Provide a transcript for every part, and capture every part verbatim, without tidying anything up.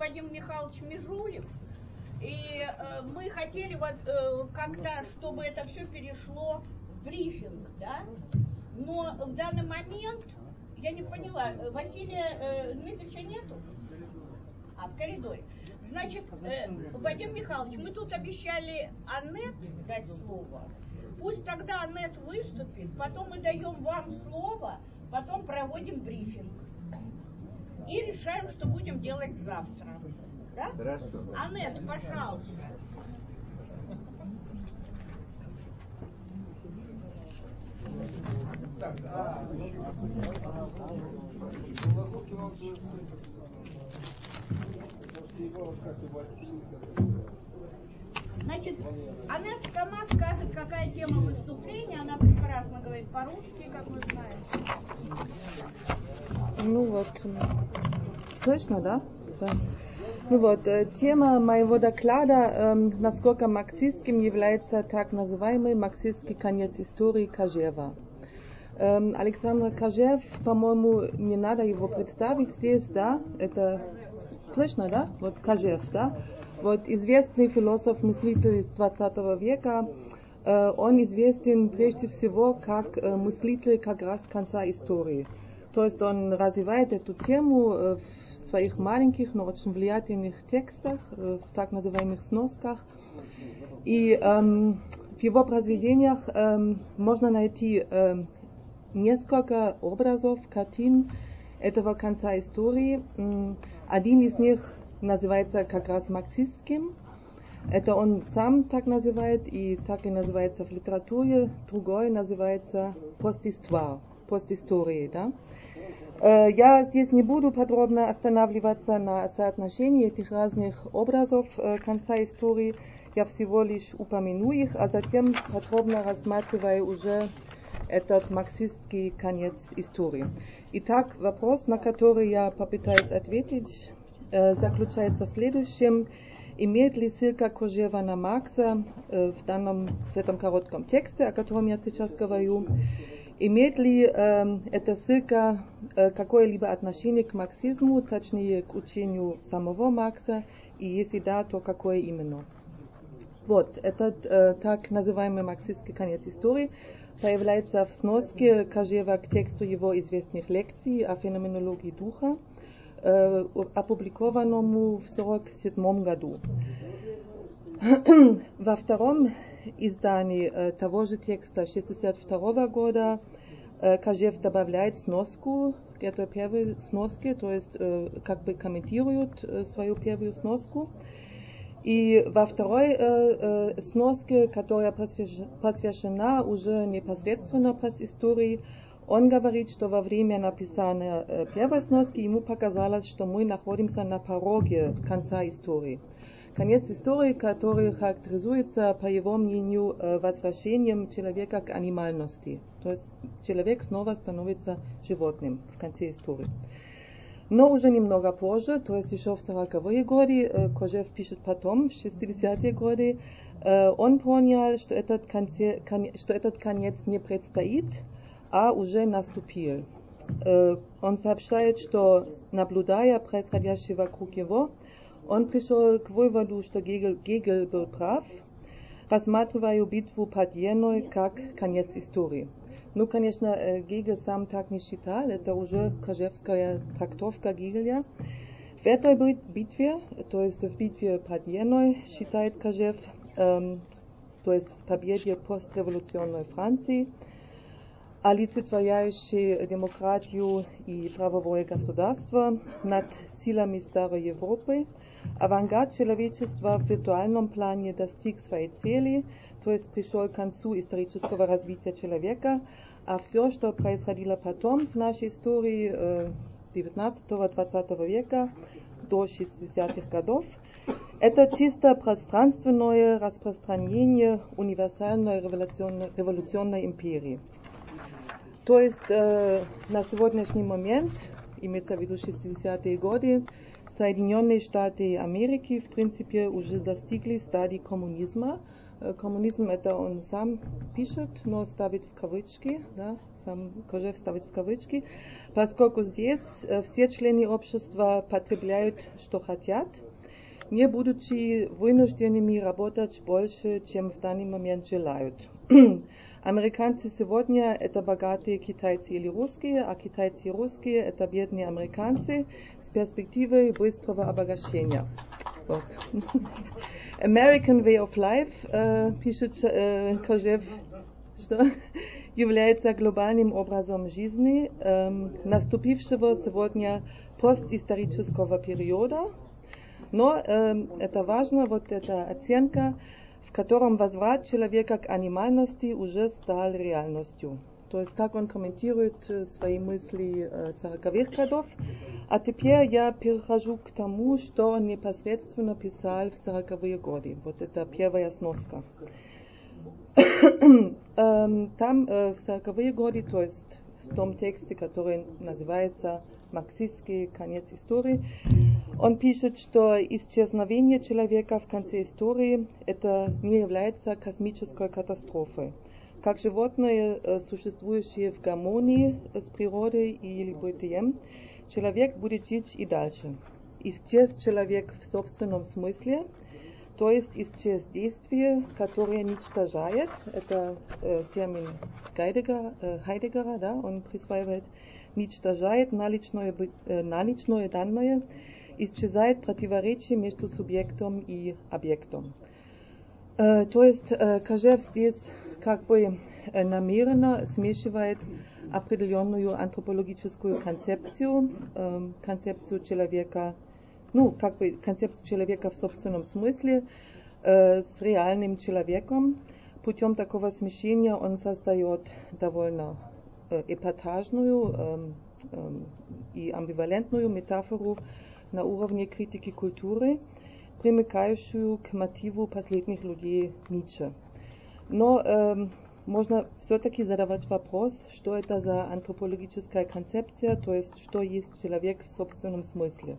Вадим Михайлович Межулев, и э, мы хотели вот э, как-то, чтобы это все перешло в брифинг, да, но в данный момент, я не поняла, Василия э, Дмитриевича нету? А, в коридоре. Значит, э, Вадим Михайлович, мы тут обещали Аннет дать слово. Пусть тогда Аннет выступит, потом мы даем вам слово, потом проводим брифинг. И решаем, что будем делать завтра. Да? Хорошо. Аннет, пожалуйста. Значит, Аннет сама скажет, какая тема выступления. Она прекрасно говорит по-русски, как вы знаете. Ну вот, слышно, да? Да. Ну вот, тема моего доклада, э, насколько марксистским является так называемый марксистский конец истории Кожева. Э, Александр Кожев, по-моему, не надо его представить здесь, да? Это слышно, да? Вот Кожев, да? Вот известный философ-мыслитель двадцатого века. Э, он известен прежде всего как э, мыслитель как раз конца истории. То есть он развивает эту тему э, в своих маленьких, но очень влиятельных текстах, э, в так называемых сносках. И эм, в его произведениях эм, можно найти эм, несколько образов, картин этого конца истории. Эм, один из них называется как раз марксистским. Это он сам так называет, и так и называется в литературе. Другой называется постисtoire, постистории, да. Я здесь не буду подробно останавливаться на соотношении этих разных образов конца истории. Я всего лишь упомяну их, а затем подробно рассматриваю уже этот марксистский конец истории. Итак, вопрос, на который я попытаюсь ответить, заключается в следующем. Имеет ли ссылка Кожева на Маркса в данном, в этом коротком тексте, о котором я сейчас говорю, имеет ли э, эта ссылка э, какое-либо отношение к марксизму, точнее к учению самого Маркса, и если да, то какое именно? Вот, этот э, так называемый марксистский конец истории появляется в сноске Кожева к тексту его известных лекций о феноменологии духа, э, опубликованному в сорок седьмом году. Во втором издании э, того же текста шестьдесят второго года э, Кожев добавляет сноску к этой первой сноске, то есть э, как бы комментирует э, свою первую сноску. И во второй э, э, сноске, которая посвящена уже непосредственно постистории, он говорит, что во время написания э, первой сноски ему показалось, что мы находимся на пороге конца истории. Конец истории, который характеризуется, по его мнению, возвращением человека к анимальности. То есть человек снова становится животным в конце истории. Но уже немного позже, то есть еще в сороковые годы, Кожев пишет потом, в шестидесятые годы, он понял, что этот, конце, что этот конец не предстоит, а уже наступил. Он сообщает, что, наблюдая происходящее вокруг него, он пришел к выводу, что Гегель, Гегель был прав, рассматривая битву под Еной как конец истории. Ну, конечно, Гегель сам так не считал, это уже кожевская трактовка Гегеля. В этой битве, то есть в битве под Еной, считает Кожев, эм, то есть в победе постреволюционной Франции, олицетворяющей демократию и правовое государство над силами Старой Европы, авангард человечества в виртуальном плане достиг своей цели, то есть пришел к концу исторического развития человека, а все, что происходило потом в нашей истории девятнадцатого-двадцатого века до шестидесятых годов, это чисто пространственное распространение универсальной революционной, революционной империи. То есть э, на сегодняшний момент, имеется в виду шестидесятые годы, Соединенные Штаты Америки, в принципе, уже достигли стадии коммунизма. Коммунизм, это он сам пишет, но ставит в кавычки, да, сам Кожев ставит в кавычки, поскольку здесь все члены общества потребляют, что хотят, не будучи вынужденными работать больше, чем в данный момент желают. Американцы сегодня это богатые китайцы или русские, а китайцы и русские это бедные американцы с перспективой быстрого обогащения. Вот. American Way of Life, э, пишет э, Кожев, что является глобальным образом жизни э, наступившего сегодня постисторического периода. Но э, это важно, вот эта оценка, в котором возврат человека к анимальности уже стал реальностью. То есть так он комментирует свои мысли сороковых годов. А теперь я перехожу к тому, что он непосредственно писал в сороковые годы. Вот это первая сноска. Там в сороковые годы, то есть в том тексте, который называется «Марксистский конец истории», он пишет, что исчезновение человека в конце истории это не является космической катастрофой. Как животное, существующее в гармонии с природой или бытием, человек будет жить и дальше. Исчез человек в собственном смысле, то есть исчез действие, которое уничтожает, это э, термин Гайдегера, э, Хайдегера, да, он присваивает, уничтожает наличное, э, наличное данное, исчезает противоречие между субъектом и объектом. Э, то есть э, Кожев здесь как бы намеренно смешивает определенную антропологическую концепцию, э, концепцию человека, ну, как бы концепцию человека в собственном смысле э, с реальным человеком. Путем такого смешения он создает довольно э, эпатажную э, э, и амбивалентную метафору на уровне критики культуры, примыкающую к мотиву последних людей Ницше. Но э, можно все-таки задавать вопрос, что это за антропологическая концепция, то есть что есть человек в собственном смысле.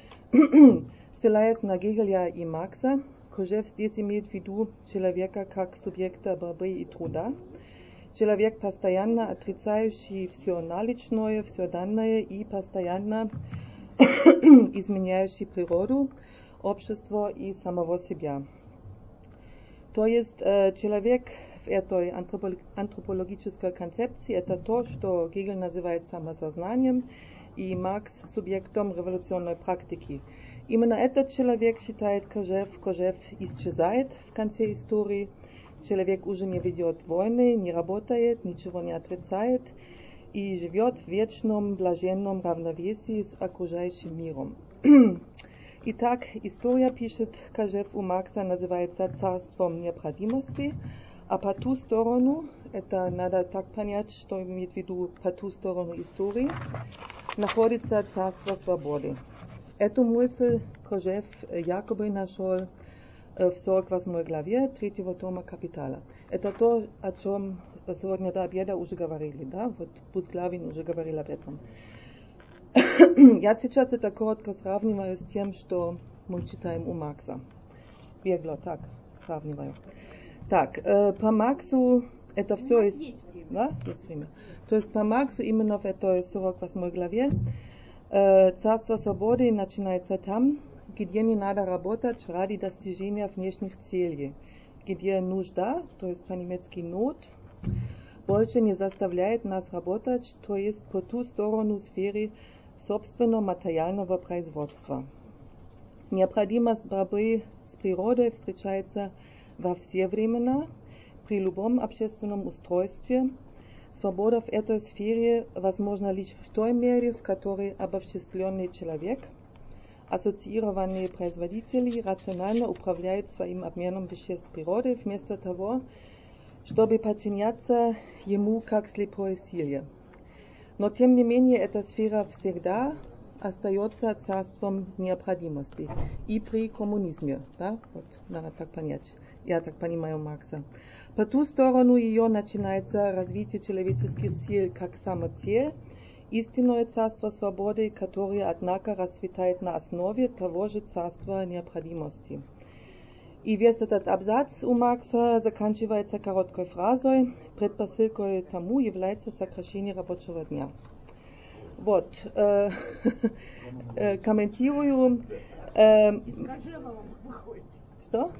Ссылаясь на Гегеля и Маркса, Кожев здесь имеет в виду человека как субъекта борьбы и труда, человек, постоянно отрицающий все наличное, все данное и постоянно изменяющий природу, общество и самого себя. То есть э, человек в этой антропологической концепции это то, что Гегель называет самосознанием и Маркс субъектом революционной практики. Именно этот человек, считает Кожев, Кожев исчезает в конце истории. Человек уже не ведет войны, не работает, ничего не отрицает и живет в вечном блаженном равновесии с окружающим миром. Итак, история, пишет Кожев у Маркса, называется царством необходимости, а по ту сторону, это надо так понять, что имеет в виду по ту сторону истории, находится царство свободы. Эту мысль Кожев якобы нашел в сорок восьмой главе третьего тома «Капитала». Это то, о чем сегодня до обеда уже говорили, да? Вот Бузглавин уже говорил об этом. Я сейчас это коротко сравниваю с тем, что мы читаем у Маркса. Бегло, так, сравниваю. Так, э, по Марксу это все есть, есть время. Да, есть время. То есть по Марксу именно в этой сорок восьмой главе э, царство свободы начинается там, где не надо работать ради достижения внешних целей, где нужда, то есть по-немецки нот, больше не заставляет нас работать, то есть по ту сторону сферы собственного материального производства. Необходимость борьбы с природой встречается во все времена, при любом общественном устройстве. Свобода в этой сфере возможна лишь в той мере, в которой обобщенный человек, ассоциированные производители рационально управляют своим обменом веществ природы, вместо того, чтобы подчиняться ему как слепой силе. Но тем не менее эта сфера всегда остается царством необходимости. И при коммунизме, да, вот надо так понять, я так понимаю Маркса. По ту сторону ее начинается развитие человеческих сил как самоцель, истинное царство свободы, которое, однако, расцветает на основе того же царства необходимости. И весь этот абзац у Маркса заканчивается короткой фразой: предпосылкой тому является сокращение рабочего дня. Вот, э, э, комментирую. Э, что?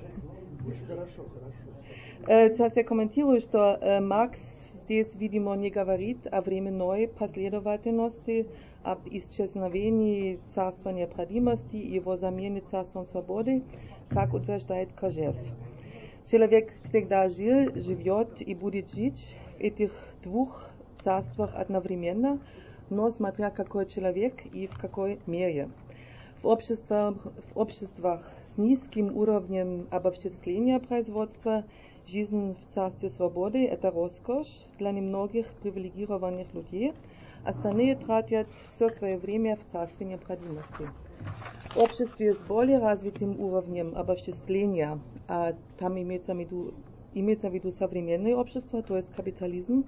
Э, сейчас я комментирую, что э, Маркс здесь, видимо, не говорит о временной последовательности, об исчезновении царства необходимости и его замене царством свободы, как утверждает Кожев. Человек всегда жил, живет и будет жить в этих двух царствах одновременно, но смотря какой человек и в какой мере. В обществах, в обществах с низким уровнем обобществления производства жизнь в царстве свободы – это роскошь для немногих привилегированных людей, остальные тратят все свое время в царстве необходимости. В обществе с более развитым уровнем обобществления, а там имеется в виду, имеется в виду современное общество, то есть капитализм,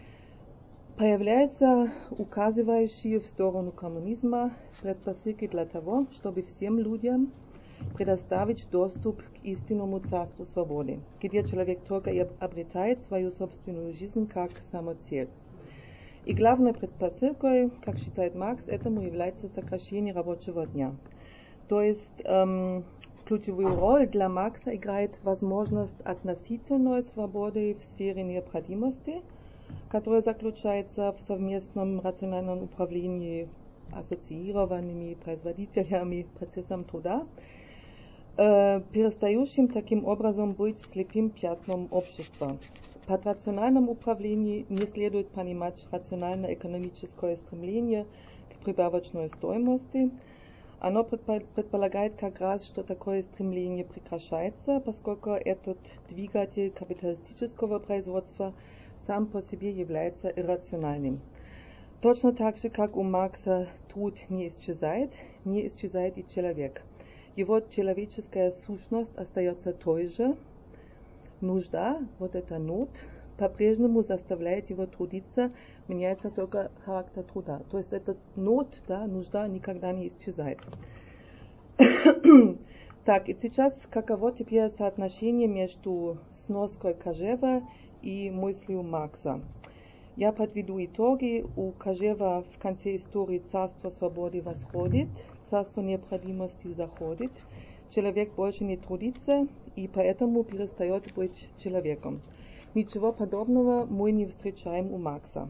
появляются указывающие в сторону коммунизма предпосылки для того, чтобы всем людям предоставить доступ к истинному царству свободы, где человек только и обретает свою собственную жизнь как самоцель. И главной предпосылкой, как считает Маркс, этому является сокращение рабочего дня. То есть эм, ключевую роль для Маркса играет возможность относительной свободы в сфере необходимости, которая заключается в совместном рациональном управлении ассоциированными производителями процессом труда, э, перестающим таким образом быть слепым пятном общества. Под рациональным управлением не следует понимать рационально-экономическое стремление к прибавочной стоимости. Оно предполагает как раз, что такое стремление прекращается, поскольку этот двигатель капиталистического производства сам по себе является иррациональным. Точно так же, как у Маркса труд не исчезает, не исчезает и человек. Его человеческая сущность остается той же. Нужда, вот эта нот, по-прежнему заставляет его трудиться, меняется только характер труда. То есть этот нот, да, нужда никогда не исчезает. Так, и сейчас каково теперь соотношение между сноской Кожева и мыслью Маркса? Я подведу итоги. У Кожева в конце истории царство свободы восходит, царство необходимости заходит, человек больше не трудится и поэтому перестает быть человеком. Ничего подобного мы не встречаем у Маркса.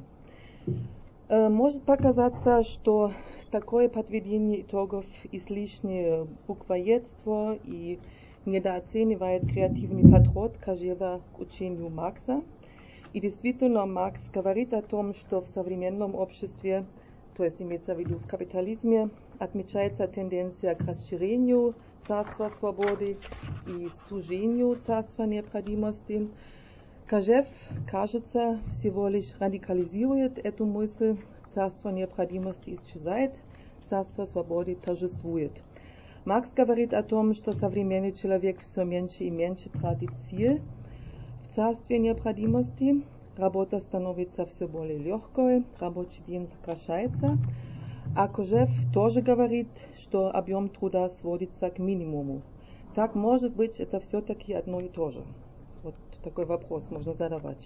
Э, может показаться, что такое подведение итогов излишнее буквоедство и недооценивает креативный подход Кожева к учению Маркса. И действительно, Маркс говорит о том, что в современном обществе, то есть имеется в виду в капитализме, отмечается тенденция к расширению царства свободы и сужению царства необходимости. Кожев, кажется, всего лишь радикализирует эту мысль. Царство необходимости исчезает, царство свободы торжествует. Маркс говорит о том, что современный человек все меньше и меньше тратит сил в царстве необходимости, работа становится все более легкой, рабочий день сокращается, а Кожев тоже говорит, что объем труда сводится к минимуму. Так, может быть, это все-таки одно и то же? Вот такой вопрос можно задавать.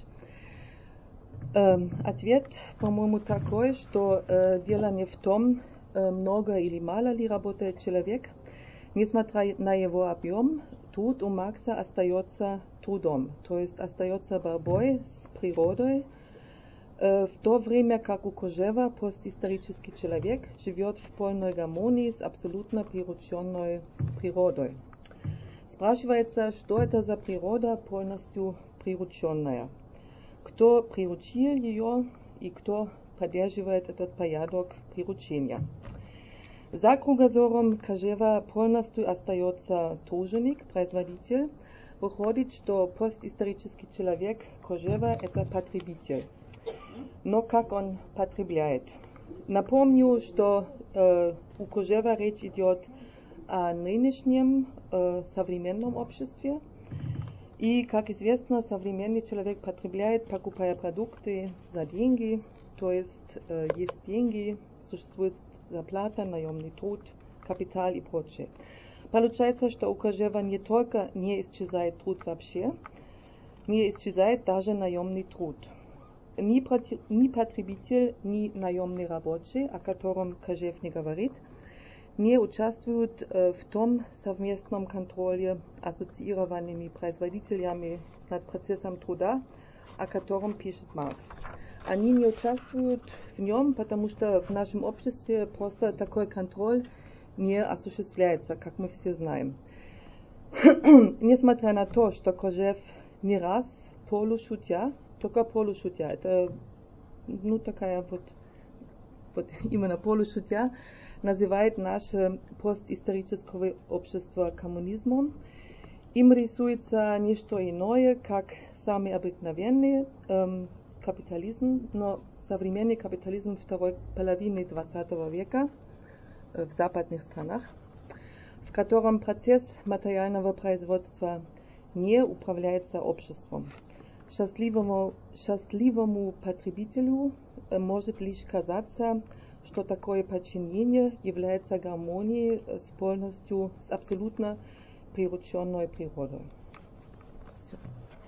Эм, ответ, по-моему, такой, что э, дело не в том, э, много или мало ли работает человек. Несмотря на его объем, труд у Маркса остается трудом, то есть остается борьбой с природой, э, в то время как у Кожева постисторический человек живет в полной гармонии с абсолютно прирученной природой. Спрашивается, что это за природа полностью прирученная? Кто приручил ее и кто поддерживает этот порядок приручения? За кругозором Кожева полностью остается труженик, производитель. Выходит, что постисторический человек Кожева – это потребитель. Но как он потребляет? Напомню, что э, у Кожева речь идет о нынешнем э, современном обществе. И, как известно, современный человек потребляет, покупая продукты за деньги, то есть э, есть деньги, существует зарплата, наемный труд, капитал и прочее. Получается, что у Кожева не только не исчезает труд вообще, не исчезает даже наемный труд. Ни, проти, ни потребитель, ни наемный рабочий, о котором Кожев не говорит, не участвуют э, в том совместном контроле ассоциированными производителями над процессом труда, о котором пишет Маркс. Они не участвуют в нем, потому что в нашем обществе просто такой контроль не осуществляется, как мы все знаем. Несмотря на то, что Кожев не раз полушутя, только полушутя, это ну такая вот, вот именно полушутя, называет наше постисторическое общество коммунизмом. Им рисуется не что иное, как самый обыкновенный эм, капитализм, но современный капитализм второй половины двадцатого века э, в западных странах, в котором процесс материального производства не управляется обществом. Счастливому, счастливому потребителю э, может лишь казаться, что такое подчинение является гармонией с полностью, с абсолютно прирученной природой. Все.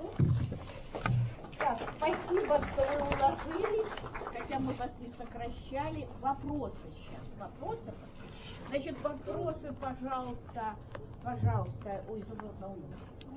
Так, спасибо, что вы уложились, хотя мы вас не сокращали. Вопросы сейчас. Вопросы? Значит, вопросы, пожалуйста, пожалуйста. Ой, забыл на ум.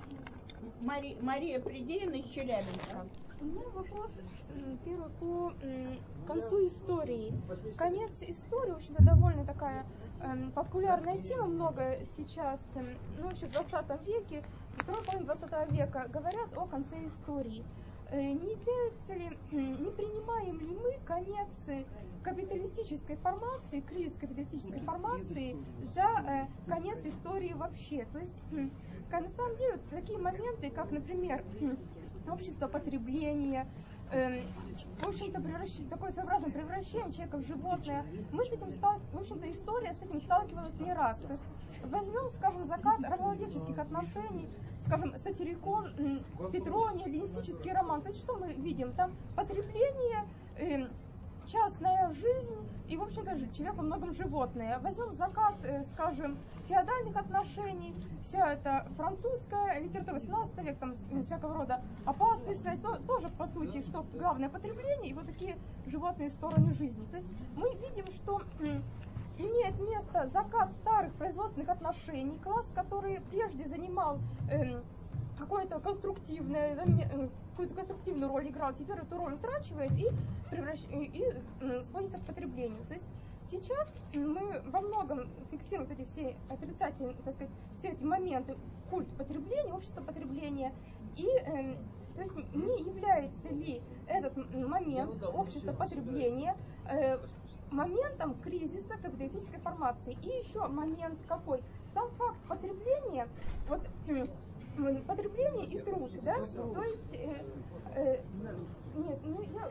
Мари, Мария Придеина из Челябинска. У меня вопрос первый по концу истории. Конец истории, в общем-то, довольно такая эм, популярная тема, много сейчас, эм, ну, вообще в двадцатом веке, второй половине двадцатого века говорят о конце истории. Э, не является ли, не принимаем ли мы конец капиталистической формации, кризис капиталистической формации за э, конец истории вообще? То есть, э, на самом деле, такие моменты, как, например, общество потребления, э, в общем-то, превращ... такое своеобразное превращение человека в животное. Мы с этим стал... в общем-то, история с этим сталкивалась не раз. То есть возьмем, скажем, закат рабовладельческих отношений, скажем, сатирикон, Петрония, эллинистический роман. То есть что мы видим? Там потребление, э, частная жизнь и, в общем-то, человек во многом животное. Возьмем закат, э, скажем, феодальных отношений, вся эта французская литература восемнадцатого века, там всякого рода опасный связь, то, тоже, по сути, что главное потребление и вот такие животные стороны жизни. То есть мы видим, что м, имеет место закат старых производственных отношений, класс, который прежде занимал э, какое-то конструктивное, э, какую-то конструктивную роль играл, теперь эту роль утрачивает и, превращ... и, и э, сводится к потреблению. То есть сейчас мы во многом фиксируем эти все отрицательные, так сказать, все эти моменты, культ потребления, общество потребления, и э, то есть не является ли этот момент общества потребления э, моментом кризиса капиталистической формации. И еще момент какой? Сам факт потребления, вот э, потребление и труд, да, то есть э, э, нет, ну я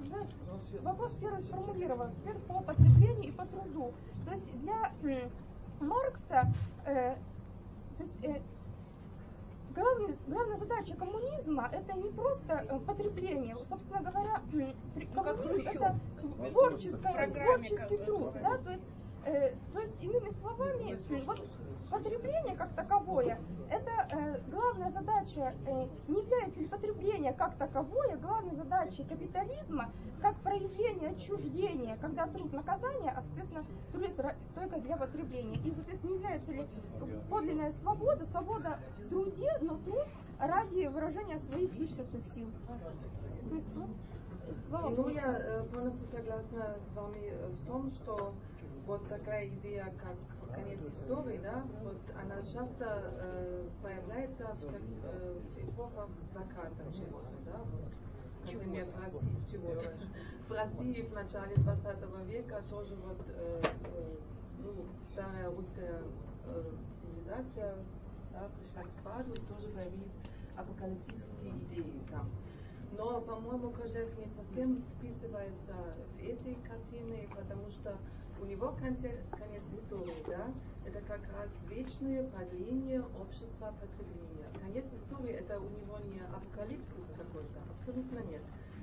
вопрос первый сформулирован, теперь по потреблению и по труду. То есть для э, Маркса э, то есть, э, главный, главная задача коммунизма это не просто э, потребление, собственно говоря, э, коммунизм это творческое, творческий труд, да, то есть, э, то есть иными словами, э, вот потребление как таковое, это э, главная задача, э, не является ли потребление как таковое главной задачей капитализма, как проявление отчуждения, когда труд наказания, а, соответственно, трудится только для потребления. И, соответственно, не является ли подлинная свобода, свобода в труде, но труд ради выражения своих личностных сил. То есть, ну, ну, я э, полностью согласна с вами в том, что вот такая идея, как конец истории, да, вот она часто э, появляется в, э, в эпохах заката чего-то, да, вот, например, в России, чего-то. В России в начале двадцатого века тоже вот э, э, ну, старая русская э, цивилизация, да, пришла к спаду, и тоже появились апокалиптические идеи там. Но, по-моему, Кожев не совсем вписывается в эти картины, потому что у него конец, конец истории, да, это как раз вечное продление общества потребления. Конец истории это у него не апокалипсис какой-то, абсолютно нет.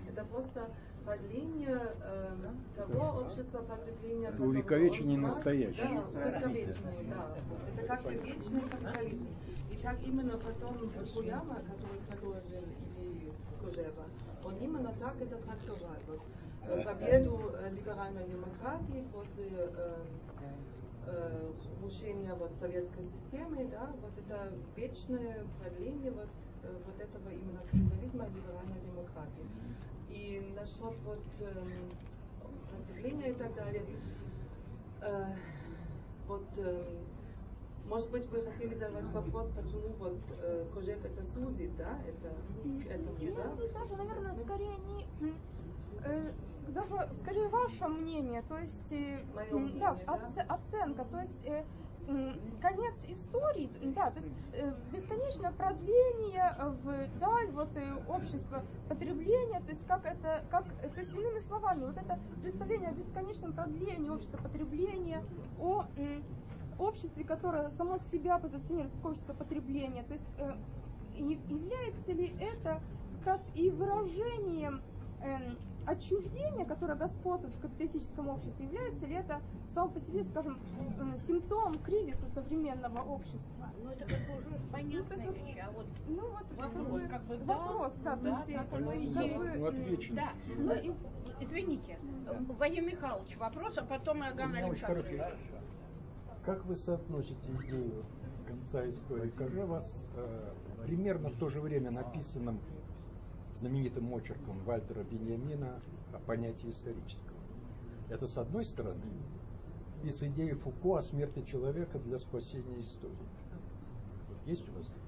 Это просто продление э, того общества потребления. Это увековечение настоящего. Да, увековечение, да. Это как бы вечный капитализм. И так именно потом Фукуяма, который предложил идею Кожева, он именно так это трактовал. Вот, э, победу э, либеральной демократии после э, э, рушения вот, советской системы, да, вот это вечное продление вот, э, вот этого именно капитализма и либеральной демократии. И насчет вот э, потребления и так далее, э, вот э, может быть, вы хотели задать вопрос, почему вот э, Кожев это сузит, да? Это, это мне, да? Ну, даже, наверное, скорее не... Э, даже, скорее, ваше мнение, то есть... Э, мнение, да, да? оце, оценка, то есть... Э, конец истории, да, то есть э, бесконечное продление вдаль вот и общества потребления, то есть как это, как, то есть иными словами, вот это представление о бесконечном продлении общества потребления, о м, обществе, которое само себя позиционирует как общество потребления, то есть э, является ли это как раз и выражением э, отчуждения, которое господствует в капиталистическом обществе, является ли это само по себе, скажем, э, симптомом кризиса современного общества? Ну это как бы уже понятная ну, вещь, а вот ну, вот вопрос, как бы, вопрос, да, да, то есть, так оно и как есть. бы, Ну, отвечу. Да, ну, и, извините, Вадим Михайлович вопрос, а потом Иоганна Александровна. Как вы соотносите идею конца истории Кожева с э, примерно в то же время написанным знаменитым очерком Вальтера Беньямина о понятии исторического? Это с одной стороны, и с идеей Фуко о смерти человека для спасения истории. Вот есть у вас?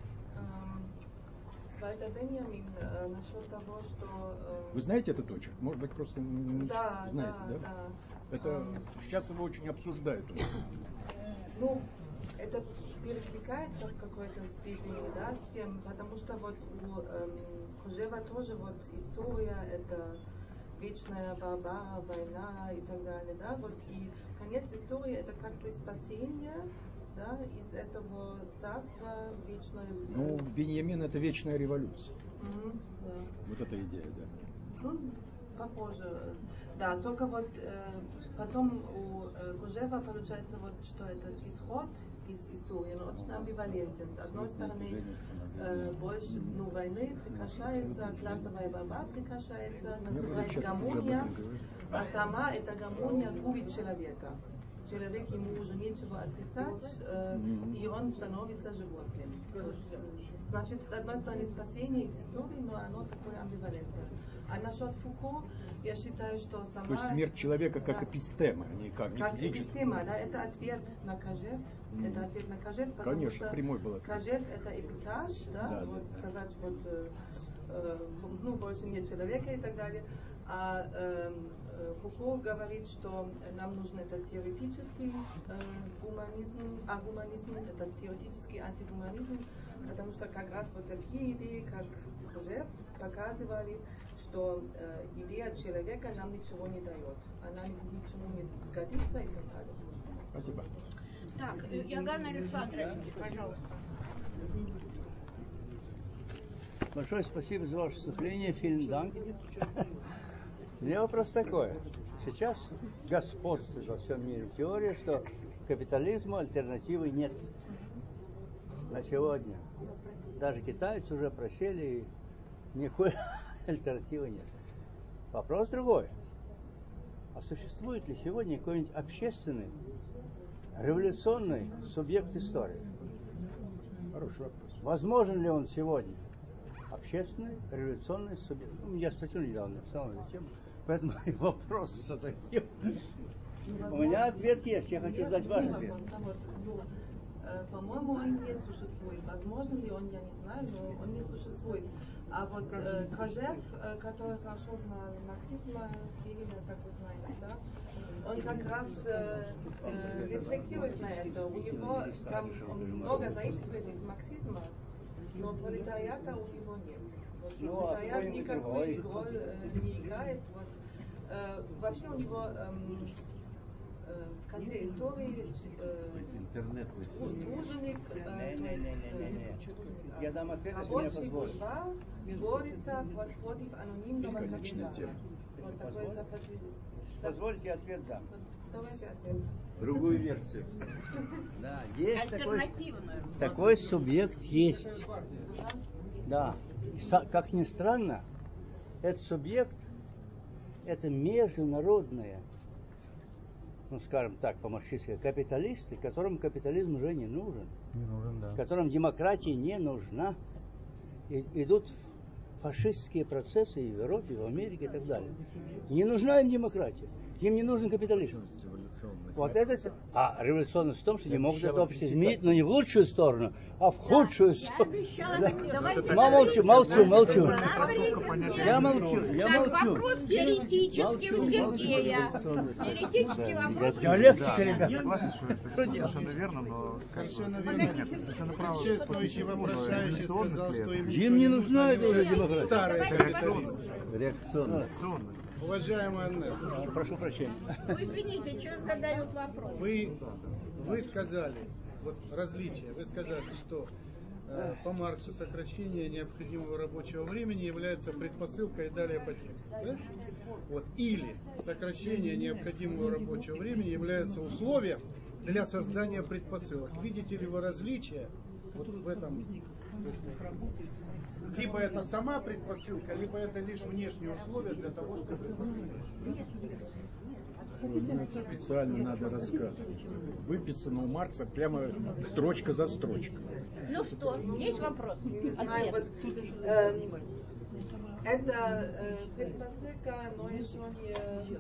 Вальтер Беньямин э, насчет того, что... Э, Вы знаете этот очерк? Может быть, просто не да, знаете, да, да? да. Это Um, сейчас его очень обсуждают. Ну, это перекликается в какой-то степени, да, с тем, потому что вот у эм, Кожева тоже вот история, это вечная борьба, война и так далее, да, вот и конец истории это как бы спасение, да, из этого царства вечной. Ну, Беньямин это вечная революция. Mm-hmm, да. Вот эта идея, да. Ну, похоже. Да, только вот э, потом у э, Кожева получается вот, что это исход из истории, но очень амбивалентен. С одной стороны, э, больше ну, войны прекращается, классовая борьба прекращается, наступает гармония, а сама эта гармония губит человека. Человек, ему уже нечего отрицать, э, и он становится животным. Вот. Значит, с одной стороны спасение из истории, но оно такое амбивалентное. А насчет Фуко, я считаю, что сама... То есть смерть человека как да, эпистема, а не как, как не эпистема, да, это ответ на Кожев, mm. это ответ на Кожев, потому Конечно, что прямой был Кожев это эпитаж, да, да, вот да, сказать вот, э, э, ну, больше нет человека и так далее. А э, Фуко говорит, что нам нужен этот теоретический э, гуманизм, а гуманизм это теоретический антигуманизм, потому что как раз вот такие идеи, как Кожев, показывали, что э, идея человека нам ничего не дает, она ничему не годится и так далее. Спасибо. Так, Иоганна Александровна, пожалуйста. Большое спасибо за ваше вступление. Фильм Данк. У меня вопрос такой. Сейчас господствует во всем мире теория, что капитализму альтернативы нет. На сегодня. Даже китайцы уже просели, и никакой альтернативы нет. Вопрос другой. А существует ли сегодня какой-нибудь общественный, революционный субъект истории? Хороший вопрос. Возможен ли он сегодня? Общественный, революционный субъект. Ну, я статью недавно написал на эту тему, поэтому и вопрос задаю. У меня ответ есть, я хочу дать ваш ответ. По-моему, он не существует. Возможно ли он, я не знаю, но он не существует. А вот э, Кожев, э, который хорошо знал марксизм, Ленина, как вы знаете, да, он как раз э, э, рефлектирует на это. У него там он много заимствует из марксизма, но пролетариата у него нет. Вот, Ну, пролетариат а никакой роль э, не играет. Вот. Э, вообще у него эм, э, в конце истории э, труженик, э, то есть, э, Я дам ответ, если мне Рабочий позволите. бульвар борется против анонимного Бесконечная капитала. тема. Вот такой западный. Позвольте, ответ дам. Давайте ответ. Другую версию. Да, есть такой, Альтернативную. такой субъект есть. Да. Са- Как ни странно, этот субъект это международные, ну скажем так, по-марксистски, капиталисты, которым капитализм уже не нужен, Не нужен, да. которым демократия не нужна. И, идут фашистские процессы и в Европе, и в Америке и так далее. Не нужна им демократия, им не нужен капитализм. Вот это, а революционность в том, что не могут это общество изменить, но не в лучшую сторону, а в худшую сторону. Да. Молчу, молчу, молчу. Я молчу, я Так, молчу. вопрос теоретический у Сергея. Теоретический вопрос. Диалектика, ребят. Совершенно верно, но как бы совершенно правы. Предшествующий вопрошающий сказал, что им Им не нужна эта уже демократия. старые капиталисты. Реакционно. Уважаемая Анна, Прошу прощения. Ну, извините, человек задает вопрос. вы, вы сказали, вот различие, вы сказали, что э, по Марксу сокращение необходимого рабочего времени является предпосылкой и далее по тексту. Да? Вот, или сокращение необходимого рабочего времени является условием для создания предпосылок. Видите ли вы различие вот в этом? Либо это сама предпосылка, либо это лишь внешние условия для того, чтобы... Специально надо рассказывать. Выписано у Маркса прямо строчка за строчкой. Ну что, есть вопрос? Nein, Ответ. вот, эм, это э, предпосылка, но еще не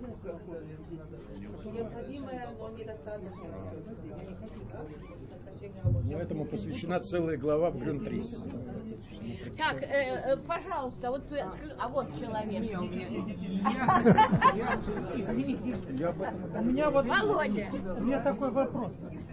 необходимая, но недостаточная. Но этому посвящена целая глава в Грюнтрис. Так, э, э, пожалуйста, вот, э, а вот человек. Извините, Я об этом и у меня вот Володя. у меня такой вопрос.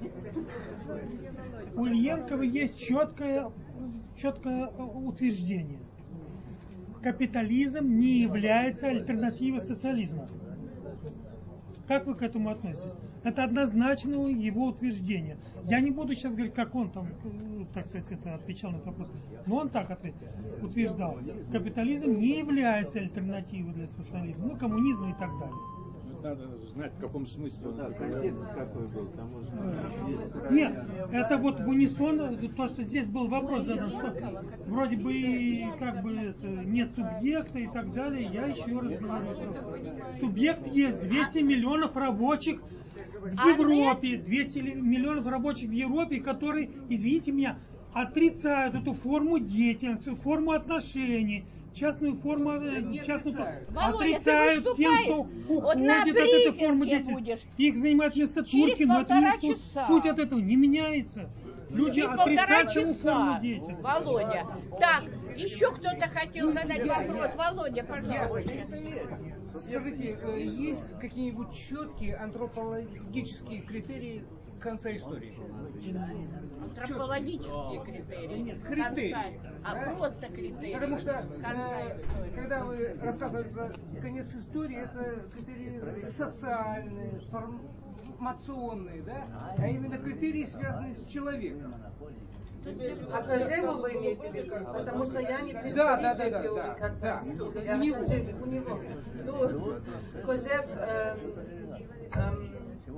У Ильенкова есть четкое, четкое утверждение. Капитализм не является альтернативой социализму. Как вы к этому относитесь? Это однозначно его утверждение. Я не буду сейчас говорить, как он там, так сказать, это отвечал на этот вопрос. Но он так ответил, утверждал. Капитализм не является альтернативой для социализма, ну, коммунизма и так далее. надо знать, в каком смысле он Да, это контекст говорит. какой был, там можно... Нет, это вот в унисон, то, что здесь был вопрос задан, что вроде бы и как бы это, нет субъекта и так далее. Я еще раз говорю, что субъект есть, двести миллионов рабочих в Европе, двести миллионов рабочих в Европе, которые, извините меня, отрицают эту форму деятельности, форму отношений, частную форму, э, частную, Володя, отрицают ты тем, что выступаешь. Вот на уходит от этой брифинге формы деятельности. будешь. Их занимает вместо Через турки, но это не полтора суть, часа. суть от этого не меняется. Люди И полтора отрицают саму часа, форму деятельности. Володя. Так, еще кто-то хотел задать вопрос. Володя, пожалуйста. Скажите, э, есть какие-нибудь четкие антропологические критерии конца истории? Антропологические критерии. Критерии, Конца, а да? просто критерии. Потому что, конца э, истории. когда вы рассказывали про конец истории, это критерии социальные, формационные, да? А именно критерии, связанные с человеком. А Кожеву вы имеете в виду? Потому что я не Да, да, да, представитель да, теории да, конца да. истории. У Я него. Кожеве, у него. Ну, Кожев, эм, эм,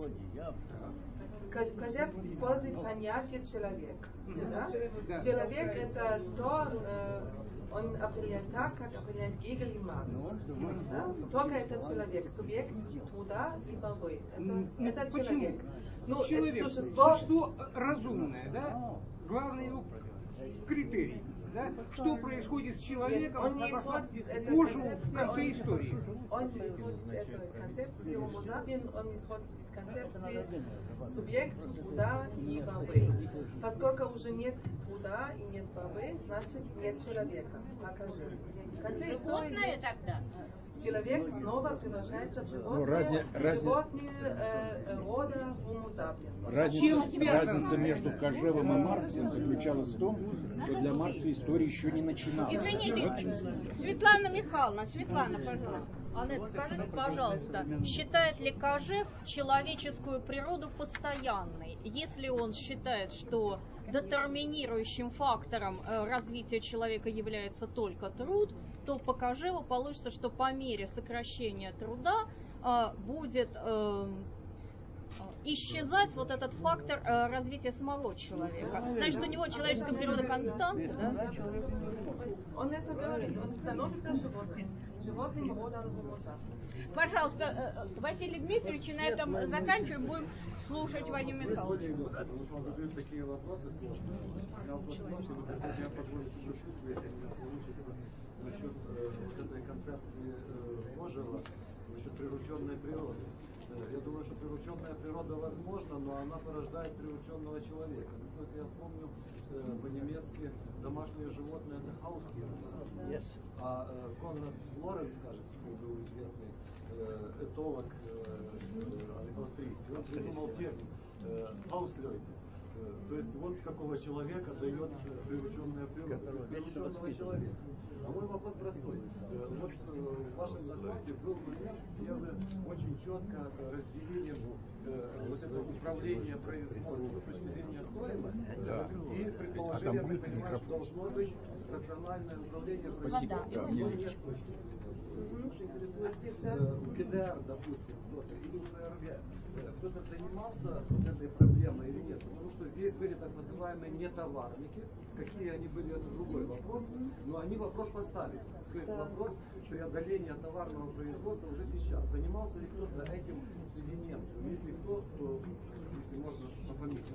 Ко- Кожев использует понятие человек. Да? Да. Человек это то, э, он определяет так, как определяет Гегель и Маркс. Да? Только это человек, субъект труда и борьбы. Это, это Почему? человек. Ну, Человек, это существо. что разумное, да? Главный его критерий. Да? Что происходит с человеком Он не исходит из этой позже, в концепции, конце он- истории? Он не исходит из этой концепции Homo sapiens, он исходит из концепции субъект труда и борьбы. Поскольку уже нет труда и нет борьбы, значит нет человека. Покажи. В конце Животное истории тогда. человек снова превращается в животное, Ну, разне- разне- животное э, рода Homo sapiens. Разница, связано? разница между Кожевом и Марксом заключалась в том, что для Маркса история еще не начиналась. Извините, Вот в чем смысл. Светлана Михайловна, Светлана, пожалуйста. Анет, скажите, пожалуйста, считает ли Кожев человеческую природу постоянной? Если он считает, что детерминирующим фактором э, развития человека является только труд, то по Кожеву получится, что по мере сокращения труда э, будет э, исчезать вот этот фактор э, развития самого человека. Значит, у него человеческая природа константа, да? Он это говорит, он становится животным. Животным рода Homo. Пожалуйста, Василий Дмитриевич, и на этом заканчиваем, будем слушать Вадима Михайловича. Потому что он задает такие вопросы сложные. Я вопрос в том, что вы хотите позволить себе шутку, если не получится, насчет э, вот этой концепции э, Кожева, насчет прирученной природы. Я думаю, что прирученная природа возможна, но она порождает прирученного человека. Насколько я помню, э, по-немецки домашние животные это хаускер. Yes. А э, Конрад Лоренц, кажется, был известный э, этолог э, австрийский, он придумал термин э, хауслёйте. Э, то есть вот какого человека дает э, прирученная природа, прирученного человека. А мой вопрос простой. Э, вот э, в вашем докладе был момент, где вы очень четко э, разделили э, вот это управление производством с точки зрения стоимости, Да. и предположили, я так понимаю, что должно быть рациональное управление Спасибо. производством. Да, Очень интересует у КДР, допустим, кто-то, или у ФРГ, кто-то занимался вот этой проблемой или нет? Потому что здесь были так называемые нетоварники, какие они были, это другой вопрос, но они вопрос поставили. То есть вопрос преодоления товарного производства уже сейчас. Занимался ли кто-то этим среди немцев? Если кто, то, если можно, по фамилии.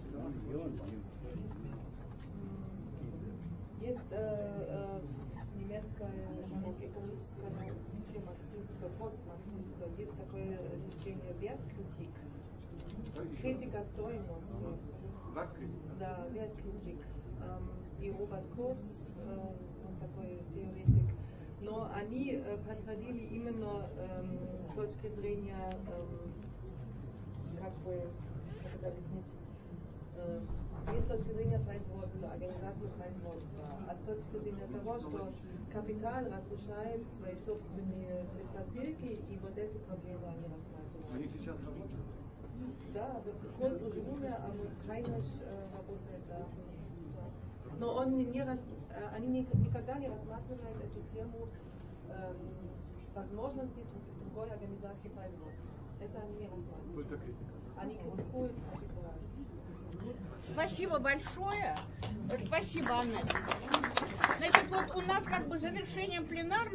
Есть э, э, немецкая экономическая наука, марксистская, постмарксистская, есть такое движение верткритик, критика стоимости. Да, верткритик. Эм, и Роберт Kurz, э, он такой теоретик. Но они э, подходили именно эм, с точки зрения, эм, как бы, как это объяснить, э, не с точки зрения производства, организации производства, а с точки зрения того, что капитал разрушает свои собственные цифросилки, и вот эту проблему они рассматривают. Они сейчас работают? Да, вот Kurz уже умер, а вот Heinrich э, работает, да. Но он не, рас, э, они не, никогда не рассматривают эту тему эм, возможности другой организации производства. Это они не рассматривают. Только критика. Они критикуют капитал. Спасибо большое. Спасибо, Анна. Значит, вот у нас как бы завершением пленарного